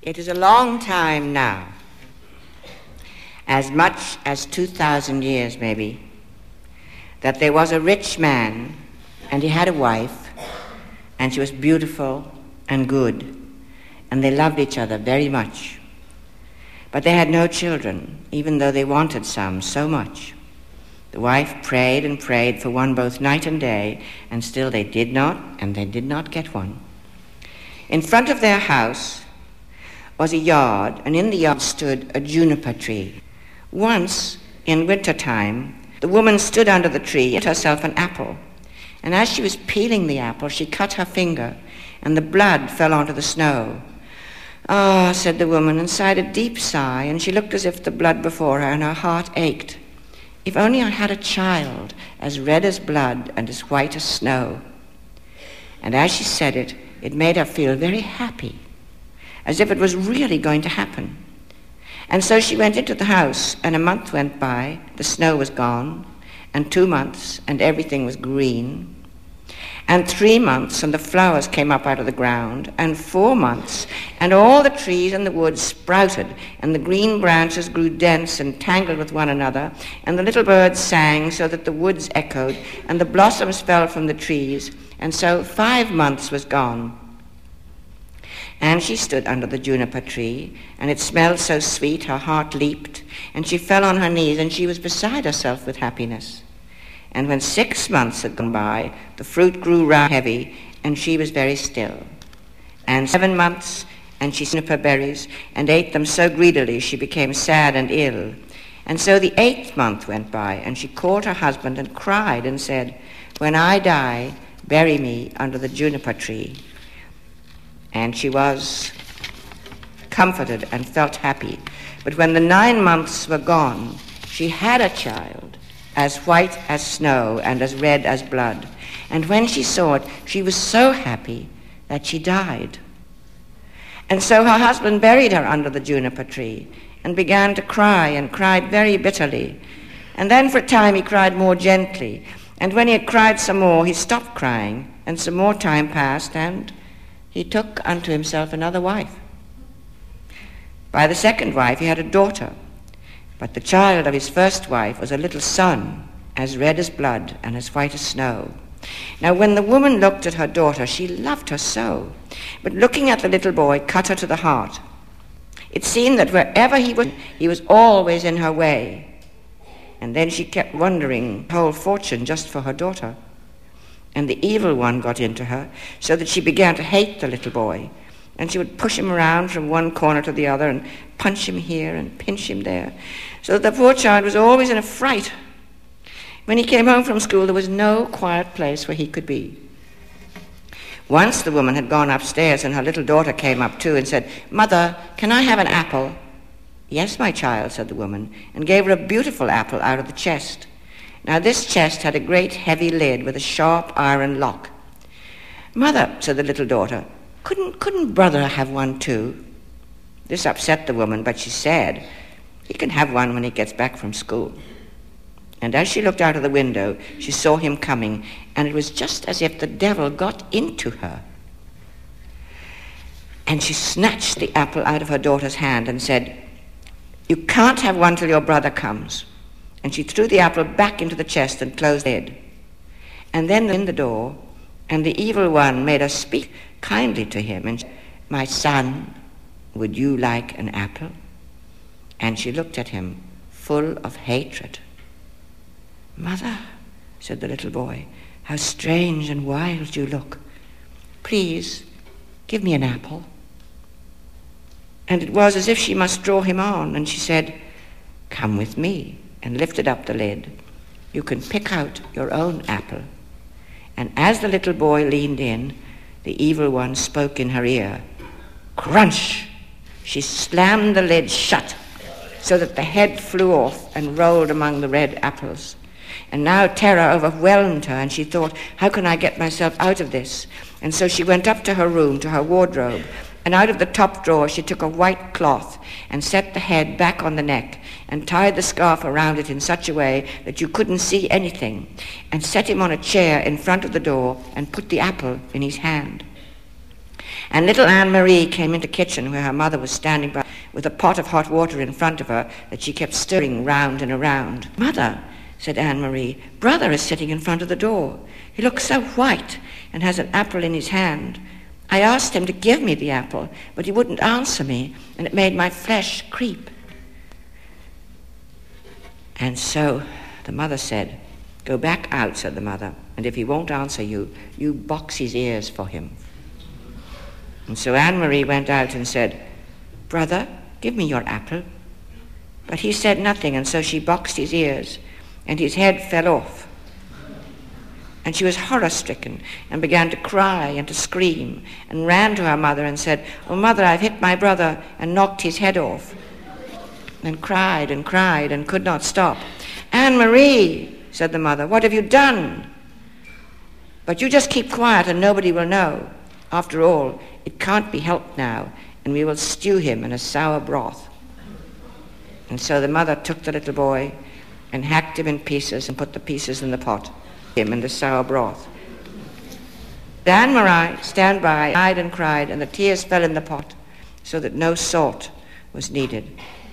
It is a long time now, as much as 2,000 years maybe, that there was a rich man, and he had a wife, and she was beautiful and good, and they loved each other very much. But they had no children, even though they wanted some so much. The wife prayed and prayed for one both night and day, and still they did not get one. In front of their house was a yard, and in the yard stood a juniper tree. Once, in winter time, the woman stood under the tree and ate herself an apple. And as she was peeling the apple, she cut her finger, and the blood fell onto the snow. "Ah," said the woman, and sighed a deep sigh, and she looked as if the blood before her, and her heart ached. "If only I had a child as red as blood and as white as snow." And as she said it, it made her feel very happy, as if it was really going to happen. And so she went into the house, and a month went by, the snow was gone, and 2 months, and everything was green, and 3 months, and the flowers came up out of the ground, and 4 months, and all the trees in the woods sprouted, and the green branches grew dense and tangled with one another, and the little birds sang so that the woods echoed, and the blossoms fell from the trees, and so 5 months was gone. And she stood under the juniper tree, and it smelled so sweet her heart leaped, and she fell on her knees, and she was beside herself with happiness. And when 6 months had gone by, the fruit grew round heavy, and she was very still. And 7 months, and she snip her berries, and ate them so greedily she became sad and ill. And so the 8th month went by, and she called her husband and cried and said, "When I die, bury me under the juniper tree." And she was comforted and felt happy. But when the 9 months were gone, she had a child, as white as snow and as red as blood. And when she saw it, she was so happy that she died. And so her husband buried her under the juniper tree and began to cry, and cried very bitterly. And then for a time he cried more gently. And when he had cried some more, he stopped crying, and some more time passed, and he took unto himself another wife. By the second wife he had a daughter, but the child of his first wife was a little son, as red as blood and as white as snow. Now when the woman looked at her daughter, she loved her so, but looking at the little boy cut her to the heart. It seemed that wherever he was always in her way. And then she kept wondering her whole fortune just for her daughter. And the evil one got into her, so that she began to hate the little boy. And she would push him around from one corner to the other, and punch him here and pinch him there, so that the poor child was always in a fright. When he came home from school, there was no quiet place where he could be. Once the woman had gone upstairs, and her little daughter came up too and said, "Mother, can I have an apple?" "Yes, my child," said the woman, and gave her a beautiful apple out of the chest. Now this chest had a great heavy lid with a sharp iron lock. "Mother," said the little daughter, couldn't brother have one too?" This upset the woman, but she said, "He can have one when he gets back from school." And as she looked out of the window, she saw him coming, and it was just as if the devil got into her. And she snatched the apple out of her daughter's hand and said, "You can't have one till your brother comes." And she threw the apple back into the chest and closed the lid. And then in the door, and the evil one made her speak kindly to him and said, "My son, would you like an apple?" And she looked at him full of hatred. "Mother," said the little boy, "how strange and wild you look. Please, give me an apple." And it was as if she must draw him on, and she said, "Come with me," and lifted up the lid. "You can pick out your own apple." And as the little boy leaned in, the evil one spoke in her ear. Crunch! She slammed the lid shut, so that the head flew off and rolled among the red apples. And now terror overwhelmed her, and she thought, "How can I get myself out of this?" And so she went up to her room, to her wardrobe, and out of the top drawer she took a white cloth and set the head back on the neck and tied the scarf around it in such a way that you couldn't see anything, and set him on a chair in front of the door and put the apple in his hand. And little Anne-Marie came into the kitchen where her mother was standing by with a pot of hot water in front of her that she kept stirring round and around. "Mother," said Anne-Marie, "brother is sitting in front of the door. He looks so white and has an apple in his hand. I asked him to give me the apple, but he wouldn't answer me, and it made my flesh creep." And so the mother said, "Go back out," said the mother, "and if he won't answer you, you box his ears for him." And so Anne-Marie went out and said, "Brother, give me your apple." But he said nothing, and so she boxed his ears, and his head fell off. And she was horror-stricken and began to cry and to scream and ran to her mother and said, "Oh, mother, I've hit my brother and knocked his head off." And cried and could not stop. "Anne-Marie," said the mother, "what have you done?" "But you just keep quiet and nobody will know. After all, it can't be helped now, and we will stew him in a sour broth." And so the mother took the little boy and hacked him in pieces and put the pieces in the pot, him in the sour broth. Anne-Marie stand by, cried and cried, and the tears fell in the pot so that no salt was needed.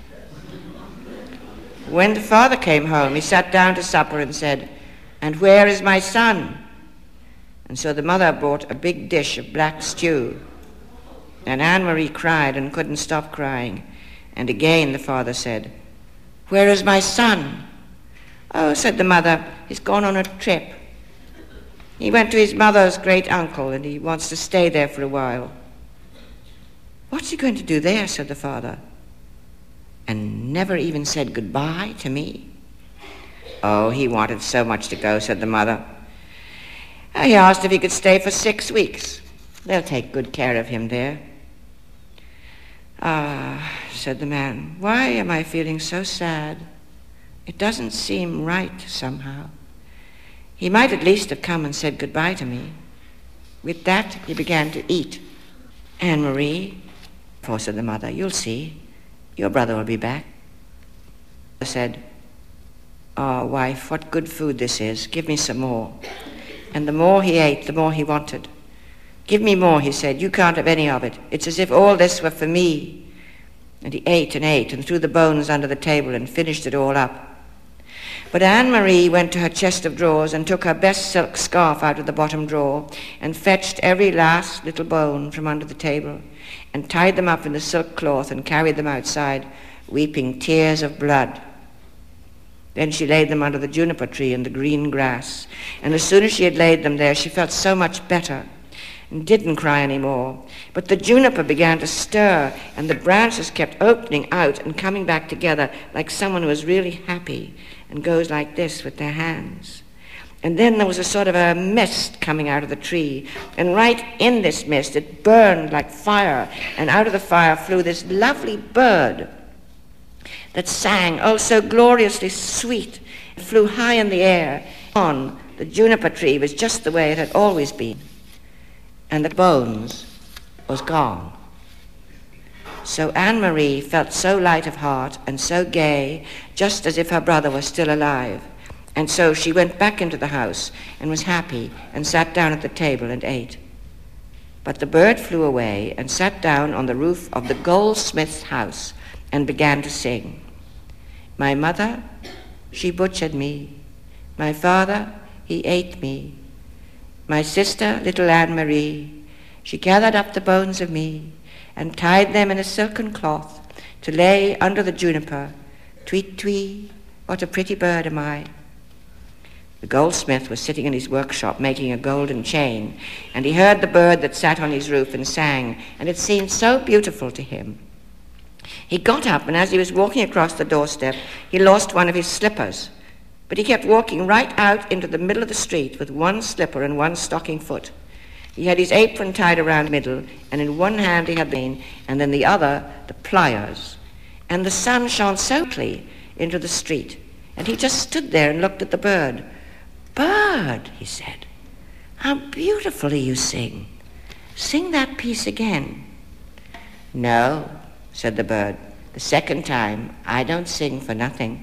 When the father came home, he sat down to supper and said, "And where is my son?" And so the mother brought a big dish of black stew. And Anne-Marie cried and couldn't stop crying. And again the father said, "Where is my son?" "Oh," said the mother, "he's gone on a trip. He went to his mother's great uncle and he wants to stay there for a while." "What's he going to do there?" said the father. "And never even said goodbye to me?" "Oh, he wanted so much to go," said the mother. "He asked if he could stay for 6 weeks. They'll take good care of him there." "Ah," said the man, "why am I feeling so sad? It doesn't seem right somehow. He might at least have come and said goodbye to me." With that, he began to eat. "Anne-Marie," said the mother, "you'll see. Your brother will be back." I said, "Oh, wife, what good food this is. Give me some more." And the more he ate, the more he wanted. "Give me more," he said. "You can't have any of it. It's as if all this were for me." And he ate and threw the bones under the table and finished it all up. But Anne-Marie went to her chest of drawers and took her best silk scarf out of the bottom drawer and fetched every last little bone from under the table and tied them up in the silk cloth and carried them outside, weeping tears of blood. Then she laid them under the juniper tree in the green grass, and as soon as she had laid them there, she felt so much better and didn't cry anymore. But the juniper began to stir, and the branches kept opening out and coming back together like someone who was really happy and goes like this with their hands. And then there was a sort of a mist coming out of the tree, and right in this mist it burned like fire, and out of the fire flew this lovely bird that sang, oh, so gloriously sweet. It flew high in the air. On the juniper tree was just the way it had always been, and the bones was gone. So Anne-Marie felt so light of heart and so gay, just as if her brother was still alive. And so she went back into the house and was happy and sat down at the table and ate. But the bird flew away and sat down on the roof of the goldsmith's house and began to sing. My mother, she butchered me. My father, he ate me. My sister, little Anne-Marie, she gathered up the bones of me and tied them in a silken cloth to lay under the juniper. Tweet, tweet, what a pretty bird am I. The goldsmith was sitting in his workshop making a golden chain, and he heard the bird that sat on his roof and sang, and it seemed so beautiful to him. He got up, and as he was walking across the doorstep, he lost one of his slippers. But he kept walking right out into the middle of the street with one slipper and one stocking foot. He had his apron tied around the middle, and in one hand he had the cane, and in the other the pliers. And the sun shone so clearly into the street, and he just stood there and looked at the bird. Bird, he said, how beautifully you sing. Sing that piece again. No, said the bird, the second time I don't sing for nothing.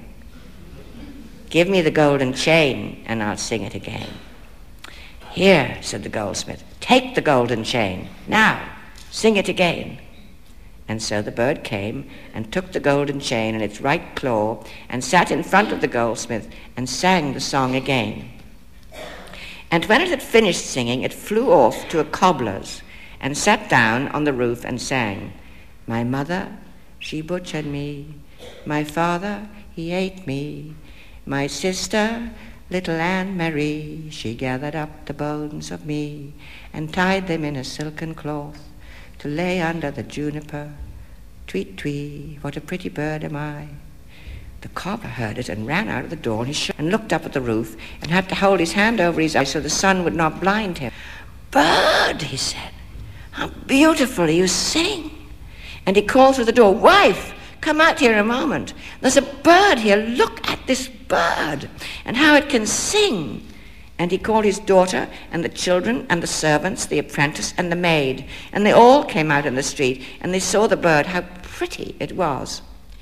Give me the golden chain and I'll sing it again. Here, said the goldsmith, take the golden chain. Now, Sing it again." And so the bird came and took the golden chain in its right claw and sat in front of the goldsmith and sang the song again. And when it had finished singing, it flew off to a cobbler's and sat down on the roof and sang, "My mother, she butchered me. My father, he ate me. My sister, little Anne Marie, she gathered up the bones of me and tied them in a silken cloth to lay under the juniper. Tweet, tweet, what a pretty bird am I." The cobbler heard it and ran out of the door and looked up at the roof and had to hold his hand over his eyes so the sun would not blind him. "Bird," he said, "how beautifully you sing." And he called through the door, "Wife, come out here a moment. There's a bird here. Look at this bird and how it can sing." And he called his daughter and the children and the servants, the apprentice and the maid, and they all came out in the street, and they saw the bird, how pretty it was.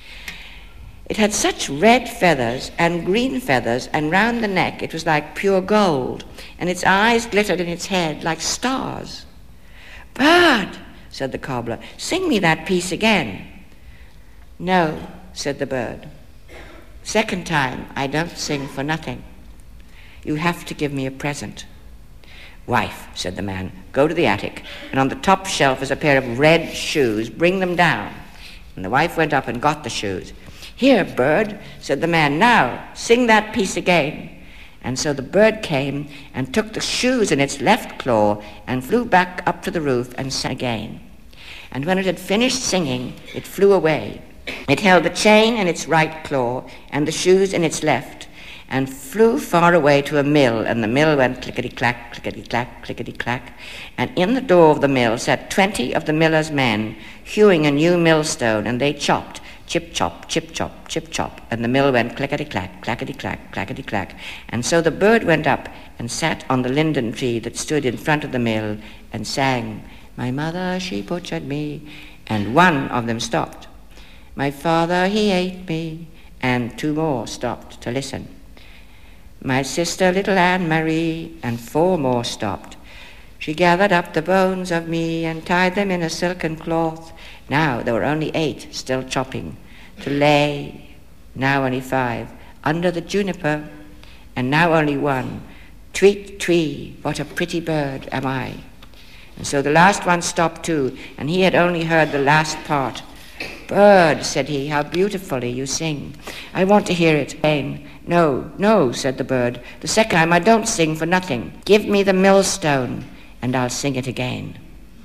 It had such red feathers and green feathers, and round the neck it was like pure gold, and its eyes glittered in its head like stars. "Bird," said the cobbler, "sing me that piece again." "No," said the bird. "Second time I don't sing for nothing. You have to give me a present." "Wife," said the man, "go to the attic, and on the top shelf is a pair of red shoes. Bring them down." And the wife went up and got the shoes. "Here, bird," said the man, "now sing that piece again." And so the bird came and took the shoes in its left claw and flew back up to the roof and sang again. And when it had finished singing, it flew away. It held the chain in its right claw and the shoes in its left, and flew far away to a mill, and the mill went clickety-clack, clickety-clack, clickety-clack, and in the door of the mill sat 20 of the miller's men hewing a new millstone, and they chopped, chip-chop, chip-chop, chip-chop, and the mill went clickety-clack, clackety-clack, clackety-clack, and so the bird went up and sat on the linden tree that stood in front of the mill and sang, "My mother, she butchered me," and one of them stopped. "My father, he ate me," and 2 more stopped to listen. "My sister, little Anne Marie," and 4 more stopped. "She gathered up the bones of me and tied them in a silken cloth." Now there were only 8 still chopping. "To lay," now only 5, "under the juniper," and now only 1. "Tweet, twee, what a pretty bird am I." And so the last one stopped too, and he had only heard the last part. "Bird," said he, "how beautifully you sing. I want to hear it again." "No, no," said the bird. "The second time I don't sing for nothing. Give me the millstone, and I'll sing it again."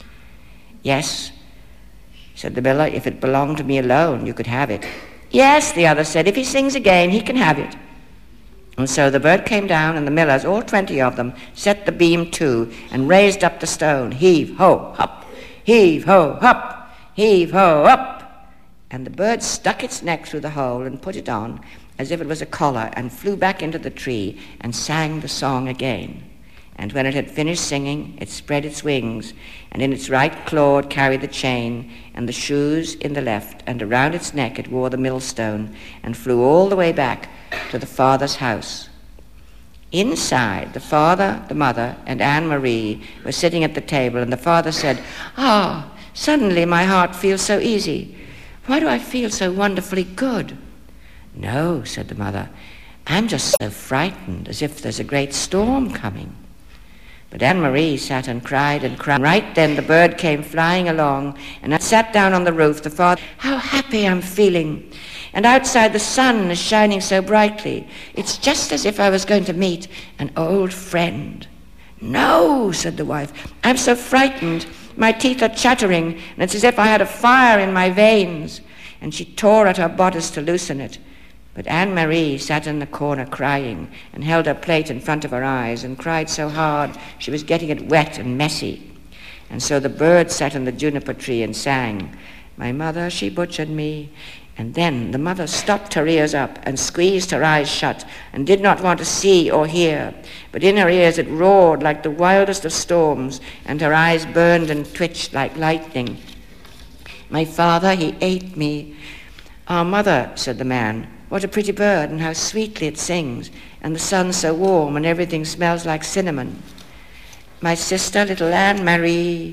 "Yes," said the miller, "if it belonged to me alone, you could have it." "Yes," the other said, "if he sings again, he can have it." And so the bird came down, and the millers, all 20 of them, set the beam to and raised up the stone. Heave, ho, up, heave, ho, up, heave, ho, up. And the bird stuck its neck through the hole and put it on as if it was a collar, and flew back into the tree and sang the song again. And when it had finished singing, it spread its wings, and in its right claw it carried the chain, and the shoes in the left, and around its neck it wore the millstone, and flew all the way back to the father's house. Inside, the father, the mother, and Anne Marie were sitting at the table, and the father said, "Ah, suddenly my heart feels so easy. Why do I feel so wonderfully good?" "No," said the mother, "I'm just so frightened, as if there's a great storm coming." But Anne-Marie sat and cried and cried. Right then the bird came flying along, and I sat down on the roof. The father, "How happy I'm feeling. And outside the sun is shining so brightly. It's just as if I was going to meet an old friend." "No," said the wife, "I'm so frightened. My teeth are chattering, and it's as if I had a fire in my veins." And she tore at her bodice to loosen it. But Anne-Marie sat in the corner crying and held her plate in front of her eyes and cried so hard she was getting it wet and messy. And so the bird sat in the juniper tree and sang, "My mother, she butchered me." And then the mother stopped her ears up and squeezed her eyes shut and did not want to see or hear. But in her ears it roared like the wildest of storms, and her eyes burned and twitched like lightning. "My father, he ate me." "Ah, mother," said the man, "what a pretty bird, and how sweetly it sings, and the sun's so warm, and everything smells like cinnamon." "My sister, little Anne Marie,"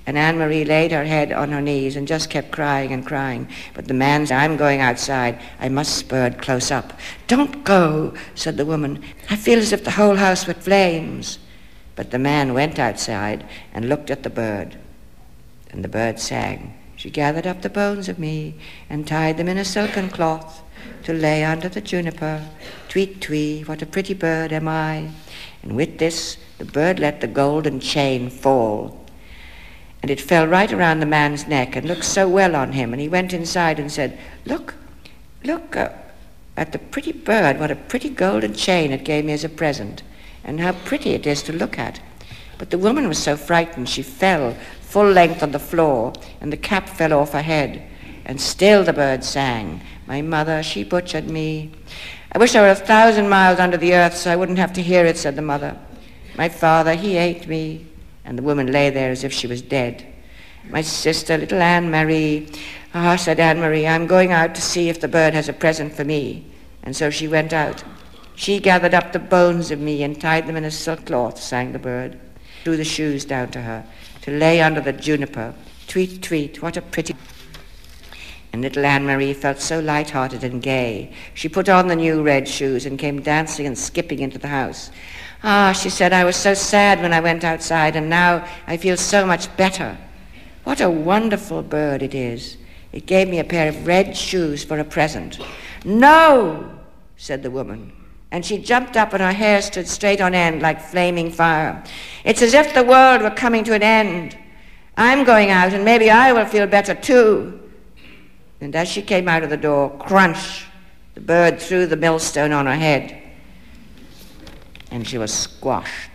And Anne-Marie laid her head on her knees and just kept crying and crying. But the man said, I'm going outside. I must spur it close up. Don't go, said the woman. I feel as if the whole house were flames. But the man went outside and looked at the bird. And the bird sang. She gathered up the bones of me and tied them in a silken cloth to lay under the juniper. Tweet, twee, what a pretty bird am I. And with this, the bird let the golden chain fall. And it fell right around the man's neck and looked so well on him. And he went inside and said, look at the pretty bird, what a pretty golden chain it gave me as a present, and how pretty it is to look at. But the woman was so frightened she fell full length on the floor, and the cap fell off her head. And still the bird sang, my mother, she butchered me. I wish I were 1,000 miles under the earth so I wouldn't have to hear it, said the mother. My father, he ate me. And the woman lay there as if she was dead. My sister, little Anne-Marie. Ah, said Anne-Marie, I'm going out to see if the bird has a present for me. And so she went out. She gathered up the bones of me and tied them in a silk cloth, sang the bird, threw the shoes down to her, to lay under the juniper. Tweet, tweet, what a pretty... And little Anne-Marie felt so light-hearted and gay. She put on the new red shoes and came dancing and skipping into the house. Ah, she said, I was so sad when I went outside, and now I feel so much better. What a wonderful bird it is. It gave me a pair of red shoes for a present. No, said the woman, and she jumped up and her hair stood straight on end like flaming fire. It's as if the world were coming to an end. I'm going out, and maybe I will feel better too. And as she came out of the door, crunch, the bird threw the millstone on her head. And she was squashed.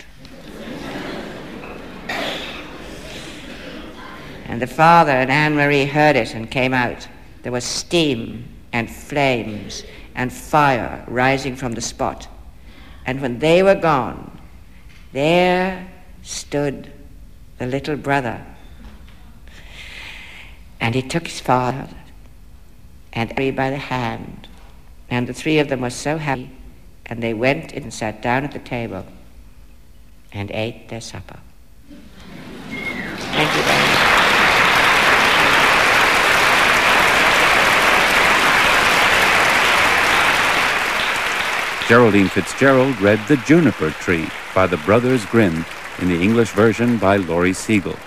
And the father and Anne-Marie heard it and came out. There was steam and flames and fire rising from the spot. And when they were gone, there stood the little brother. And he took his father and Anne-Marie by the hand. And the three of them were so happy. And they went and sat down at the table and ate their supper. Thank you very much. Geraldine Fitzgerald read The Juniper Tree by the Brothers Grimm in the English version by Laurie Siegel.